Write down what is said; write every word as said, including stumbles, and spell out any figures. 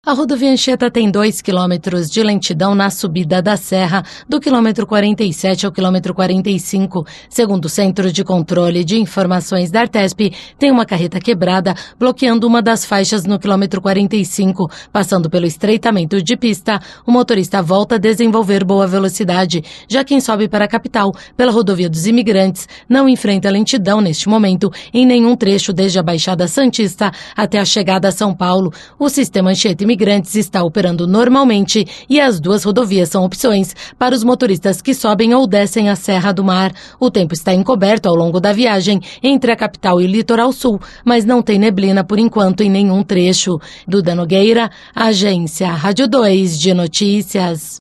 A rodovia Anchieta tem dois quilômetros de lentidão na subida da serra, do quilômetro quarenta e sete ao quilômetro quarenta e cinco. Segundo o Centro de Controle de Informações da Artesp, tem uma carreta quebrada, bloqueando uma das faixas no quilômetro quarenta e cinco. Passando pelo estreitamento de pista, o motorista volta a desenvolver boa velocidade. Já quem sobe para a capital, pela rodovia dos Imigrantes, não enfrenta lentidão neste momento em nenhum trecho desde a Baixada Santista até a chegada a São Paulo. O sistema Anchieta Imigrantes está operando normalmente e as duas rodovias são opções para os motoristas que sobem ou descem a Serra do Mar. O tempo está encoberto ao longo da viagem entre a capital e o litoral sul, mas não tem neblina por enquanto em nenhum trecho. Duda Nogueira, Agência Rádio dois de Notícias.